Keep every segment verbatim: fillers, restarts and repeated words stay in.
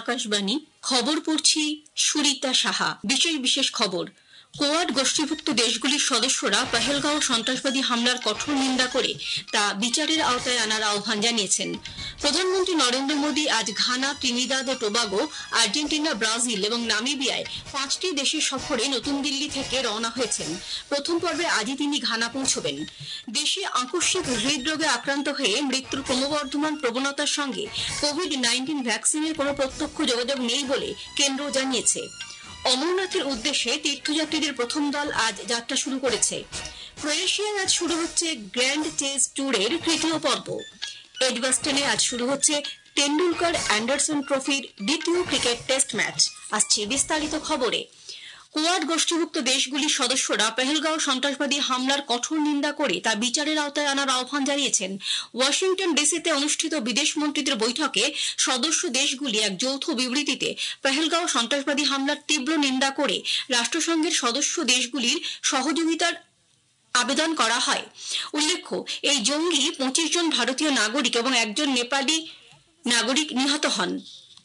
আকাশবাণী খবর পড়ছি সুরিতা সাহা। বিশেষ বিশেষ খবর। কোয়াড গোষ্ঠীভুক্ত দেশগুলির সদস্যরা পেহেলগাঁও সন্ত্রাসবাদী হামলার কঠোর নিন্দা করে তা বিচারের আওতায় আনার আহ্বান জানিয়েছেন। প্রধানমন্ত্রী নরেন্দ্র মোদী আজ ঘানা, ত্রিনিদাদ ও টোবাগো, আর্জেন্টিনা, ব্রাজিল এবং নামিবিয়ায় পাঁচটি দেশের সফরে নতুন দিল্লি থেকে রওনা হয়েছেন। প্রথম পর্বে আজই তিনি ঘানা পৌঁছবেন। দেশে আকস্মিক হৃদরোগে আক্রান্ত হয়ে মৃত্যুর ক্রমবর্ধমান প্রবণতার সঙ্গে কোভিড নাইন্টিন ভ্যাকসিনের কোনো প্রত্যক্ষ যোগাযোগ নেই বলে কেন্দ্র জানিয়েছে। অমরনাথের উদ্দেশ্যে তীর্থযাত্রীদের প্রথম দল আজ যাত্রা শুরু করেছে। ক্রোয়েশিয়ায় আজ শুরু হচ্ছে গ্র্যান্ড চেস ট্যুরের তৃতীয় পর্ব। এডবাস্টনে আজ শুরু হচ্ছে তেন্ডুলকর অ্যান্ডারসন ট্রফির দ্বিতীয় ক্রিকেট টেস্ট ম্যাচ। আসছে বিস্তারিত খবরে। কোয়াড গোষ্ঠীভুক্ত দেশগুলির সদস্যরা পেহেলগাঁও সন্ত্রাসবাদী হামলার কঠোর নিন্দা করে তা বিচারের আওতায় আনার আহ্বান জানিয়েছেন। ওয়াশিংটন ডিসিতে অনুষ্ঠিত বিদেশ মন্ত্রীদের বৈঠকে সদস্য দেশগুলি এক যৌথ বিবৃতিতে পেহেলগাঁও সন্ত্রাসবাদী হামলার তীব্র নিন্দা করে রাষ্ট্রসংঘের সদস্য দেশগুলির সহযোগিতার আবেদন করা হয়। উল্লেখ্য, এই জঙ্গি পঁচিশ জন ভারতীয় নাগরিক এবং একজন নেপালি নাগরিক নিহত হন।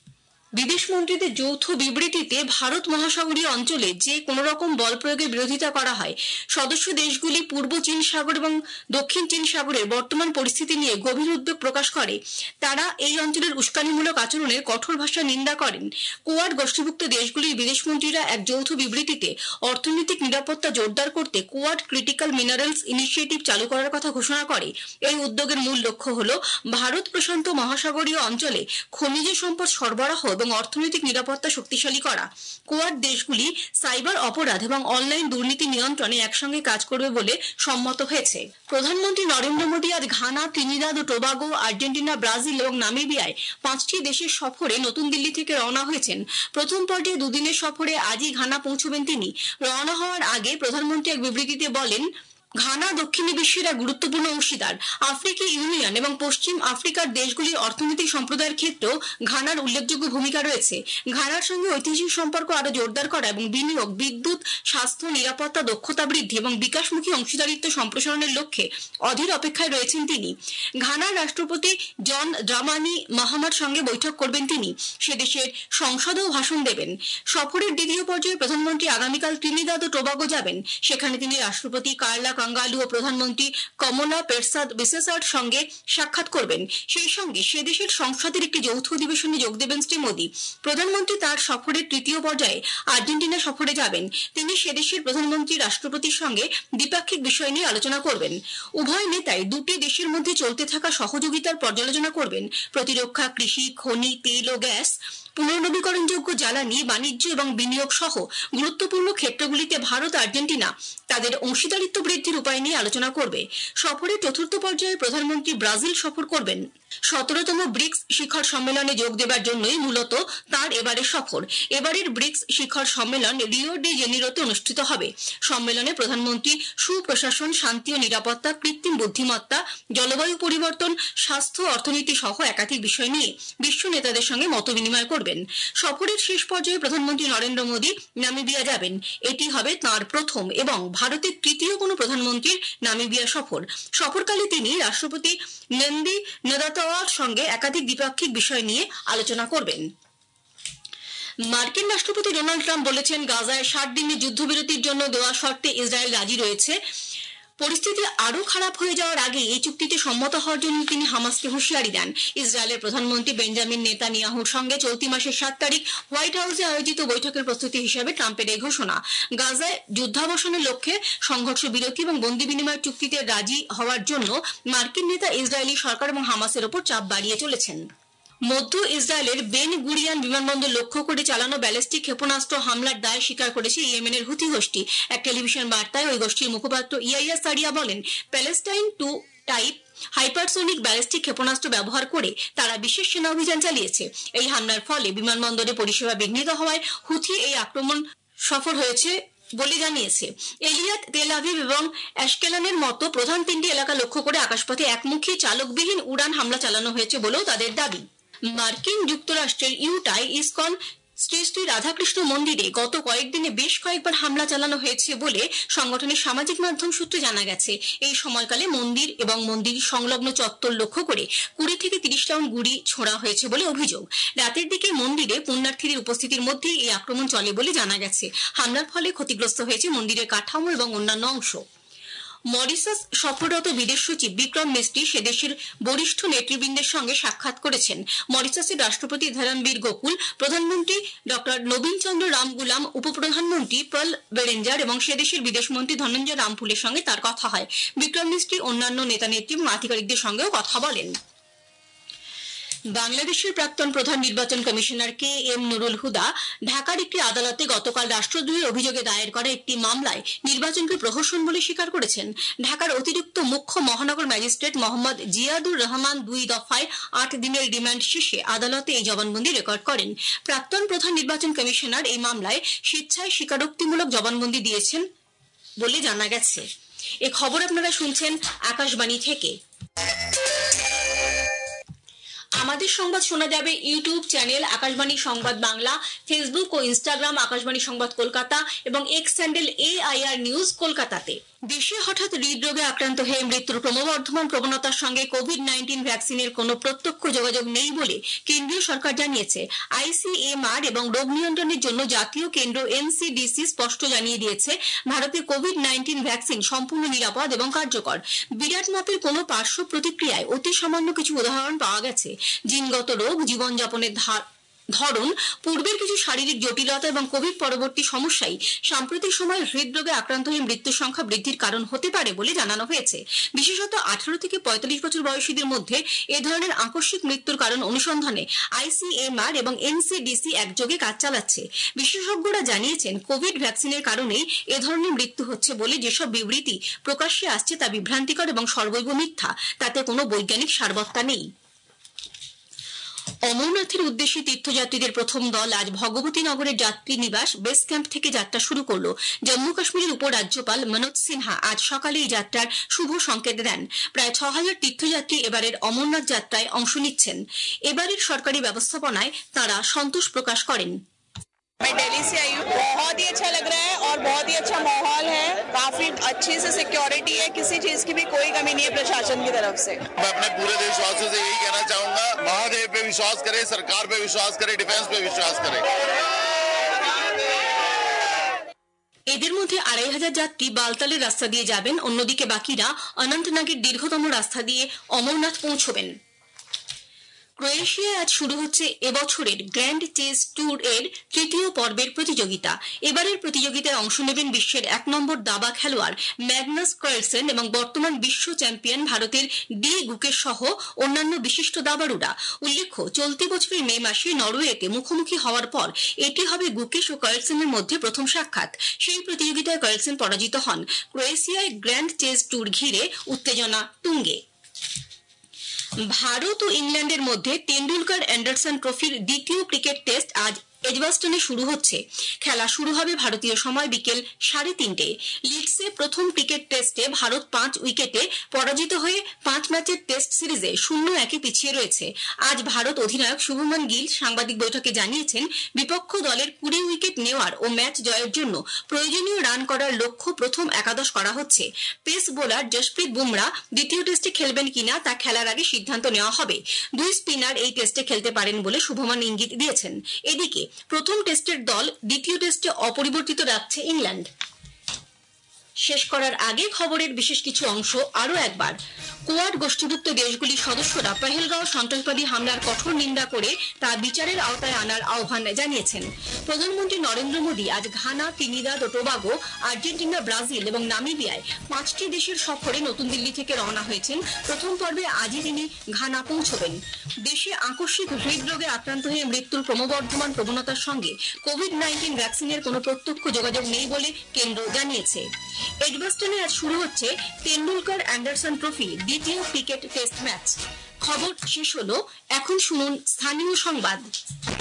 বিদেশ মন্ত্রীদের যৌথ বিবৃতিতে ভারত মহাসাগরীয় অঞ্চলে যে কোনো রকম বল প্রয়োগের বিরোধিতা করা হয়। সদস্য দেশগুলি পূর্ব চীন সাগর এবং দক্ষিণ চীন সাগরের বর্তমান পরিস্থিতি নিয়ে গভীর উদ্বেগ প্রকাশ করে। তারা এই অঞ্চলের উস্কানিমূলক আচরণের কঠোর ভাষায় নিন্দা করেন। কোয়াড গোষ্ঠীভুক্ত দেশগুলির বিদেশমন্ত্রীরা এক যৌথ বিবৃতিতে অর্থনৈতিক নিরাপত্তা জোরদার করতে কোয়াড ক্রিটিক্যাল মিনারেলস ইনিশিয়েটিভ চালু করার কথা ঘোষণা করে। এই উদ্যোগের মূল লক্ষ্য হল ভারত প্রশান্ত মহাসাগরীয় অঞ্চলে খনিজ সম্পদ সরবরাহ এবং অর্থনৈতিক নিরাপত্তা শক্তিশালী করা। কোয়াড দেশগুলি সাইবার অপরাধ এবং অনলাইন দুর্নীতি নিয়ন্ত্রণে একসঙ্গে কাজ করবে বলে সম্মত হয়েছে। প্রধানমন্ত্রী নরেন্দ্র মোদী আজ ঘানা, ত্রিনিদাদ ও টোবাগো, আর্জেন্টিনা, ব্রাজিল এবং নামিবিয়ায় পাঁচটি দেশের সফরে নতুন দিল্লি থেকে রওনা হয়েছেন। প্রথম পর্যায়ে দুদিনের সফরে আজই ঘানা পৌঁছবেন তিনি। রওনা হওয়ার আগে প্রধানমন্ত্রী এক বিবৃতিতে বলেন, ঘানা দক্ষিণ বিশ্বের এক গুরুত্বপূর্ণ অংশীদার। আফ্রিকি ইউনিয়ন এবং পশ্চিম আফ্রিকার দেশগুলির অর্থনৈতিক সম্প্রদায়ের ক্ষেত্রেও ঘানার উল্লেখযোগ্য ভূমিকা রয়েছে। ঘানার সঙ্গে ঐতিহাসিক সম্পর্ক আরো জোরদার করা এবং বিনিয়োগ, বিদ্যুৎ, স্বাস্থ্য, নিরাপত্তা, দক্ষতা বৃদ্ধি এবং বিকাশমুখী অংশীদারিত্ব সম্প্রসারণের লক্ষ্যে অধীর অপেক্ষায় রয়েছেন তিনি। ঘানার রাষ্ট্রপতি জন দ্রামানি মাহামার সঙ্গে বৈঠক করবেন তিনি। সে দেশের সংসদেও ভাষণ দেবেন। সফরের দ্বিতীয় পর্যায়ে প্রধানমন্ত্রী আগামীকাল ত্রিনিদাদ ও টোবাগো যাবেন। সেখানে তিনি রাষ্ট্রপতি কার্লা কাঙ্গালু ও প্রধানমন্ত্রী কমলা পেরসাদ বিসেসার সঙ্গে সাক্ষাৎ করবেন। সেই সঙ্গে সে দেশের সংসদের একটি যৌথ অধিবেশনে যোগ দেবেন শ্রী মোদী। প্রধানমন্ত্রী তার সফরের তৃতীয় পর্যায়ে আর্জেন্টিনা সফরে যাবেন। তিনি সে দেশের প্রধানমন্ত্রী রাষ্ট্রপতির সঙ্গে দ্বিপাক্ষিক বিষয় নিয়ে আলোচনা করবেন। উভয় নেতাই দুটি দেশের মধ্যে চলতে থাকা সহযোগিতার পর্যালোচনা করবেন। প্রতিরক্ষা, কৃষি, খনি, তেল ও গ্যাস, পুনর্নবীকরণযোগ্য জ্বালানি, বাণিজ্য এবং বিনিয়োগ সহ গুরুত্বপূর্ণ ক্ষেত্রগুলিতে ভারত আর্জেন্টিনা তাদের অংশীদারিত্ব বৃদ্ধির উপায় নিয়ে আলোচনা করবে। সফরের চতুর্থ পর্যায়ে প্রধানমন্ত্রী ব্রাজিল সফর করবেন। সতেরোতম ব্রিক্স শিখর সম্মেলনে যোগ দেবার জন্যই মূলত তার এবারের সফর। এবারের ব্রিক্স শিখর সম্মেলন রিও ডি জেনিরোতে অনুষ্ঠিত হবে। সম্মেলনে প্রধানমন্ত্রী সুপ্রশাসন, শান্তি ও নিরাপত্তা, কৃত্রিম বুদ্ধিমত্তা, জলবায়ু পরিবর্তন, স্বাস্থ্য, অর্থনীতি সহ একাধিক বিষয় নিয়ে বিশ্ব নেতাদের সঙ্গে মত বিনিময় করবেন। সফরের শেষ পর্যায়ে প্রধানমন্ত্রী নরেন্দ্র মোদী নামিবিয়া যাবেন। এটি হবে তাঁর প্রথম এবং ভারতের তৃতীয় কোনো প্রধানমন্ত্রীর নামিবিয়া সফর। সফরকালে তিনি রাষ্ট্রপতি নন্দি নদাতাওয়ার সঙ্গে একাধিক দ্বিপাক্ষিক বিষয় নিয়ে আলোচনা করবেন। মার্কিন রাষ্ট্রপতি ডোনাল্ড ট্রাম্প বলেছেন, গাজায় ষাট দিনের যুদ্ধবিরতির জন্য দেওয়া শর্তে ইসরায়েল রাজি রয়েছে। পরিস্থিতি আরো খারাপ হয়ে যাওয়ার আগে এই চুক্তিতে সম্মত হওয়ার জন্য তিনি হামাসকে হুঁশিয়ারি দেন। ইসরায়েলের প্রধানমন্ত্রী বেঞ্জামিন নেতানিয়াহুর সঙ্গে চলতি মাসের সাত তারিখ হোয়াইট হাউসে আয়োজিত বৈঠকের প্রস্তুতি হিসেবে ট্রাম্পের এই ঘোষণা। গাজায় যুদ্ধাবসানের লক্ষ্যে সংঘর্ষ বিরতি এবং বন্দি বিনিময় চুক্তিতে রাজি হওয়ার জন্য মার্কিন নেতা ইসরায়েলি সরকার এবং হামাসের ওপর চাপ বাড়িয়ে চলেছেন। মধ্য ইসরায়েলের বেন গুরিয়ান বিমানবন্দর লক্ষ্য করে চালানো ব্যালিস্টিক ক্ষেপণাস্ত্র হামলার দায় স্বীকার করেছে ইয়েমেনের হুথি গোষ্ঠী। এক টেলিভিশন বার্তায় ওই গোষ্ঠীর মুখপাত্র ইয়াইয়া সারিয়া বলেন, Palestine two type hypersonic ballistic ক্ষেপণাস্ত্র ব্যবহার করে তারা বিশেষ সেনা অভিযান চালিয়েছে। এই হামলার ফলে বিমানবন্দরে পরিষেবা বিঘ্নিত হওয়ায় হুথি এই আক্রমণ সফল হয়েছে বলে জানিয়েছে। এলিয়াত, তেল আভিভ এবং অ্যাশকেলনের মতো প্রধান তিনটি এলাকা লক্ষ্য করে আকাশপথে একমুখী চালকবিহীন উড়ান হামলা চালানো হয়েছে বলেও তাদের দাবি। মার্কিন যুক্তরাষ্ট্রের ইউটায় ইসকন শ্রী শ্রী রাধাকৃষ্ণ মন্দিরে গত কয়েকদিনে বেশ কয়েকবার হামলা চালানো হয়েছে বলে সংগঠনের সামাজিক মাধ্যম সূত্রে জানা গেছে। এই সময়কালে মন্দির এবং মন্দির সংলগ্ন চত্বর লক্ষ্য করে কুড়ি থেকে তিরিশ রাউন্ড গুলি ছোড়া হয়েছে বলে অভিযোগ। রাতের দিকে মন্দিরে পুণ্যার্থীদের উপস্থিতির মধ্যেই এই আক্রমণ চলে বলে জানা গেছে। হামলার ফলে ক্ষতিগ্রস্ত হয়েছে মন্দিরের কাঠামো এবং অন্যান্য অংশ। মরিশাস সফররত বিদেশ সচিব বিক্রম মিস্ত্রি সে দেশের বরিষ্ঠ নেতৃবৃন্দের সঙ্গে সাক্ষাৎ করেছেন। মরিশাসের রাষ্ট্রপতি ধরমবীর গোকুল, প্রধানমন্ত্রী ডক্টর নবীন চন্দ্র রামগুলাম, উপপ্রধানমন্ত্রী পল বেরেঞ্জার এবং সে দেশের বিদেশমন্ত্রী ধনঞ্জয় রামফুলের সঙ্গে তার কথা হয়। বিক্রম মিস্ত্রি অন্যান্য নেতা নেত্রী এবং আধিকারিকদের সঙ্গেও কথা বলেন। বাংলাদেশের প্রাক্তন প্রধান নির্বাচন commissioner K M Nurul Huda ঢাকার একটি আদালতে গতকাল রাষ্ট্রদ্রোহের অভিযোগে দায়ের করা একটি মামলায় নির্বাচনকে প্রহসন বলে স্বীকার করেছেন। ঢাকার অতিরিক্ত মুখ্য মহানগর ম্যাজিস্ট্রেট মোহাম্মদ জিয়াদুর রহমান দুই দফায় আট দিনের রিমান্ড শেষে আদালতে এই জবানবন্দি রেকর্ড করেন। প্রাক্তন প্রধান নির্বাচন কমিশনার এই মামলায় স্বেচ্ছায় স্বীকারোক্তিমূলক জবানবন্দি দিয়েছেন বলে জানা গেছে। এ খবর আপনারা শুনছেন আকাশবাণী থেকে। আমাদের সংবাদ শোনা যাবে ইউটিউব চ্যানেল আকাশবাণী সংবাদ বাংলা, ফেসবুক ও ইনস্টাগ্রাম আকাশবাণী সংবাদ কলকাতা এবং এক্স হ্যান্ডেল এআইআর নিউজ কলকাতাতে। দেশে হঠাৎ হৃদরোগে আক্রান্ত হয়ে মৃত্যুর ক্রমবর্ধমান প্রবণতার সঙ্গে কোভিড নাইন্টিন ভ্যাকসিনের কোনো প্রত্যক্ষ যোগাযোগ নেই বলে কেন্দ্রীয় সরকার জানিয়েছে। আইসিএমআর এবং রোগ নিয়ন্ত্রণের জন্য জাতীয় কেন্দ্র এনসিডিসি স্পষ্ট জানিয়ে দিয়েছে, ভারতে কোভিড নাইন্টিন ভ্যাকসিন সম্পূর্ণ নিরাপদ এবং কার্যকর। বিরাট মাপের কোনো পার্শ্ব প্রতিক্রিয়ায় অতি সামান্য কিছু উদাহরণ পাওয়া গেছে। জিনগত রোগ, জীবনযাপনের ধার ধরন, পূর্বের কিছু শারীরিক জটিলতা এবং কোভিড পরবর্তী সমস্যাই সাম্প্রতিক সময়ে হৃদরোগে আক্রান্ত হয়ে মৃত্যুর সংখ্যা বৃদ্ধির কারণ হতে পারে বলে জানানো হয়েছে। বিশেষত আঠারো থেকে পঁয়তাল্লিশ বছর বয়সীদের মধ্যে এ ধরনের আকস্মিক মৃত্যুর কারণ অনুসন্ধানে আইসিএমআর এবং এনসিডিসি একযোগে কাজ চালাচ্ছে। বিশেষজ্ঞরা জানিয়েছেন, কোভিড ভ্যাকসিনের কারণেই এ ধরনের মৃত্যু হচ্ছে বলে যেসব বিবৃতি প্রকাশ্যে আসছে তা বিভ্রান্তিকর এবং সর্বৈব মিথ্যা, তাতে কোনো বৈজ্ঞানিক সারবত্তা নেই। অমরনাথের উদ্দেশ্যে তীর্থযাত্রীদের প্রথম দল আজ ভগবতী নগরের যাত্রী নিবাস বেস ক্যাম্প থেকে যাত্রা শুরু করলো। জম্মু কাশ্মীরের উপরাজ্যপাল মনোজ সিনহা আজ সকালে এই যাত্রার শুভ সংকেত দেন। প্রায় ছ হাজার তীর্থযাত্রী এবারের অমরনাথ যাত্রায় অংশ নিচ্ছেন। এবারের সরকারি ব্যবস্থাপনায় তাঁরা সন্তোষ প্রকাশ করেন। मैं दिल्ली से आई हूँ, बहुत ही अच्छा लग रहा है और बहुत ही अच्छा माहौल है। काफी अच्छी से सिक्योरिटी है, किसी चीज की भी कोई कमी नहीं है प्रशासन की तरफ से। मैं अपने पूरे देशवासियों से यही कहना चाहूंगा, महादेव पे विश्वास करें, सरकार पे विश्वास करें, डिफेंस पे विश्वास करें। এদের মধ্যে আড়াই হাজার যাত্রী বালতালের রাস্তা দিয়ে যাবেন, অন্যদিকে বাকিরা অনন্তনাগের দীর্ঘতম রাস্তা দিয়ে অমরনাথ পৌঁছবেন। ক্রোয়েশিয়ায় আজ শুরু হচ্ছে এবছরের গ্র্যান্ড চেস ট্যুর এর তৃতীয় পর্বের প্রতিযোগিতা। এবারের প্রতিযোগিতায় অংশ নেবেন বিশ্বের এক নম্বর দাবা খেলোয়াড় ম্যাগনাস কার্লসেন এবং বর্তমান বিশ্ব চ্যাম্পিয়ন ভারতের ডি গুকেশ সহ অন্যান্য বিশিষ্ট দাবাড়ুরা। উল্লেখ্য, চলতি বছরের মে মাসে নরওয়েতে মুখোমুখি হওয়ার পর এটি হবে গুকেশ ও কার্লসেনের মধ্যে প্রথম সাক্ষাৎ। সেই প্রতিযোগিতায় কার্লসেন পরাজিত হন। ক্রোয়েশিয়ায় গ্র্যান্ড চেস ট্যুর ঘিরে উত্তেজনা তুঙ্গে। ভারত ও ইংল্যান্ডের মধ্যে তেন্ডুলকর অ্যান্ডারসন ট্রফির দ্বিতীয় ক্রিকেট টেস্ট আজ এজবাস্টনে শুরু হচ্ছে। খেলা শুরু হবে ভারতীয় সময় বিকেল সাড়ে তিনটে। লিডসে প্রথম ক্রিকেট টেস্টে ভারত পাঁচ উইকেটে পরাজিত হয়ে পাঁচ ম্যাচের টেস্ট সিরিজে শূন্য একে পিছিয়ে রয়েছে। আজ ভারত অধিনায়ক শুভমান গিল সাংবাদিক বৈঠকে জানিয়েছেন, বিপক্ষ দলের কুড়ি উইকেট নেওয়ার ও ম্যাচ জয়ের জন্য প্রয়োজনীয় রান করার লক্ষ্য প্রথম একাদশ করা হচ্ছে। পেস বোলার জসপ্রীত বুমরা দ্বিতীয় টেস্টে খেলবেন কিনা তা খেলার আগে সিদ্ধান্ত নেওয়া হবে। দুই স্পিনার এই টেস্টে খেলতে পারেন বলে শুভমান ইঙ্গিত দিয়েছেন। এদিকে প্রথম টেস্টের দল দ্বিতীয় টেস্টে অপরিবর্তিত রাখছে ইংল্যান্ড। শেষ করার আগে খবরের বিশেষ কিছু অংশ আরো একবার। কোয়াড গোষ্ঠীভুক্ত দেশগুলির সদস্যরা পেহেলগাঁও সন্ত্রাসবাদী হামলার কঠোর নিন্দা করে তা বিচারের আওতায় আনার আহ্বান জানিয়েছেন। প্রধানমন্ত্রী নরেন্দ্র মোদী আজ ঘানা, ত্রিনিদাদ ও টোবাগো, আর্জেন্টিনা, ব্রাজিল এবং নামিবিয়ায় পাঁচটি দেশের সফরে নতুন দিল্লি থেকে রওনা হয়েছেন। প্রথম পর্বে আজই তিনি ঘানা পৌঁছবেন। দেশে আকস্মিক হৃদরোগে আক্রান্ত হয়ে মৃত্যুর ক্রমবর্ধমান প্রবণতার সঙ্গে কোভিড নাইন্টিন ভ্যাকসিনের কোনো প্রত্যক্ষ যোগাযোগ নেই বলে কেন্দ্র জানিয়েছে। এজবাস্টনে আজ শুরু হচ্ছে তেন্ডুলকর অ্যান্ডারসন ট্রফি দ্বিতীয় ক্রিকেট টেস্ট ম্যাচ। খবর শেষ হলো, এখন শুনুন স্থানীয় সংবাদ।